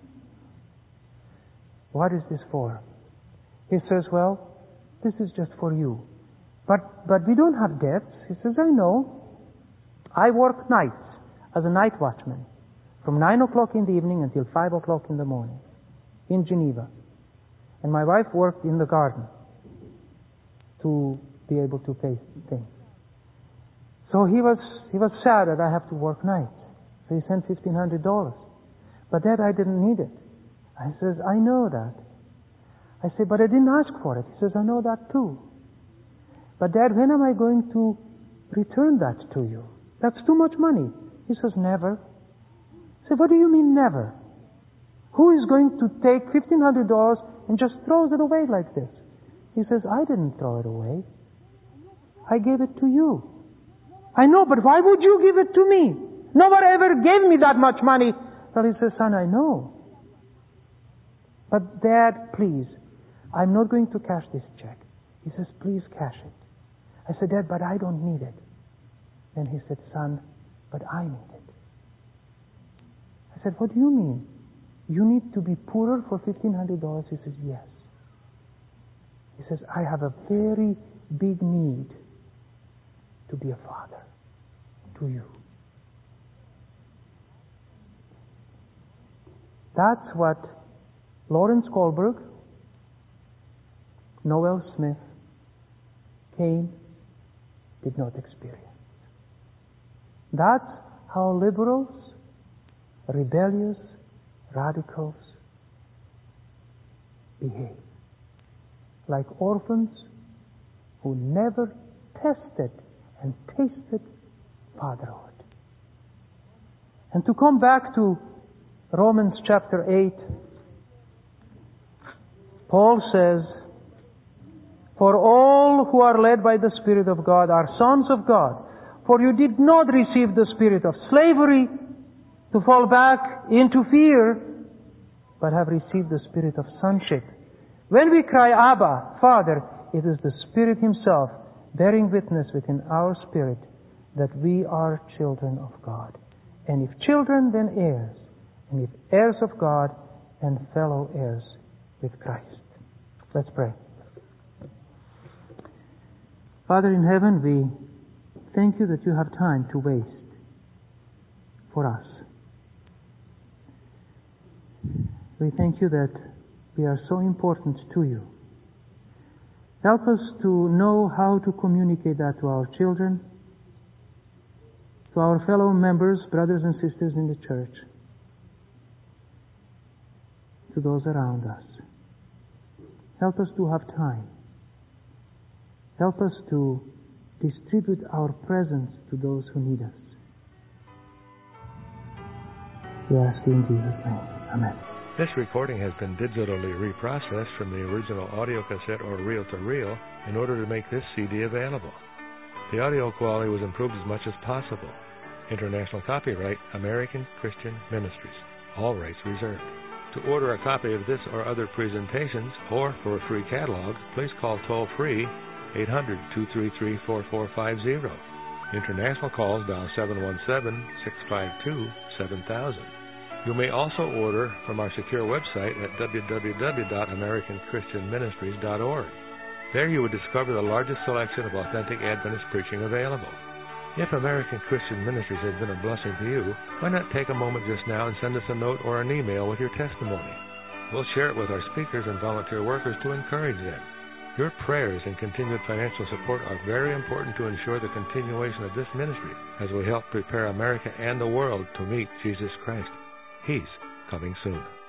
A: What is this for? He says, well, this is just for you. But but we don't have debts. He says, I know. I work nights as a night watchman from nine o'clock in the evening until five o'clock in the morning in Geneva. And my wife worked in the garden to be able to pay things. So he was he was sad that I have to work nights. So he sent fifteen hundred dollars. But Dad, I didn't need it. I says, I know that. I say, but I didn't ask for it. He says, I know that too. But Dad, when am I going to return that to you? That's too much money. He says, never. I say, what do you mean never? Who is going to take fifteen hundred dollars and just throws it away like this? He says, I didn't throw it away. I gave it to you. I know, but why would you give it to me? Nobody ever gave me that much money. Well, he says, son, I know. But Dad, please, I'm not going to cash this check. He says, please cash it. I said, Dad, but I don't need it. Then he said, son, but I need it. I said, what do you mean? You need to be poorer for fifteen hundred dollars? He says, yes. He says, I have a very big need to be a father to you. That's what Lawrence Kohlberg, Noel Smith, Cain did not experience. That's how liberals, rebellious, radicals behave. Like orphans who never tested and tasted fatherhood. And to come back to Romans chapter eight, Paul says, for all who are led by the Spirit of God are sons of God. For you did not receive the spirit of slavery to fall back into fear, but have received the spirit of sonship. When we cry, Abba, Father, it is the Spirit Himself bearing witness within our spirit that we are children of God. And if children, then heirs. And if heirs of God, and fellow heirs with Christ. Let's pray. Father in heaven, we thank you that you have time to waste for us. We thank you that we are so important to you. Help us to know how to communicate that to our children, to our fellow members, brothers and sisters in the church, to those around us. Help us to have time. Help us to distribute our presence to those who need us. We ask you in Jesus' name. Amen.
B: This recording has been digitally reprocessed from the original audio cassette or reel-to-reel in order to make this C D available. The audio quality was improved as much as possible. International copyright, American Christian Ministries. All rights reserved. To order a copy of this or other presentations, or for a free catalog, please call toll-free eight hundred, two three three, four four five zero. International calls dial seven one seven, six five two, seven thousand. You may also order from our secure website at w w w dot american christian ministries dot org. There you will discover the largest selection of authentic Adventist preaching available. If American Christian Ministries has been a blessing to you, why not take a moment just now and send us a note or an email with your testimony? We'll share it with our speakers and volunteer workers to encourage them. Your prayers and continued financial support are very important to ensure the continuation of this ministry as we help prepare America and the world to meet Jesus Christ. He's coming soon.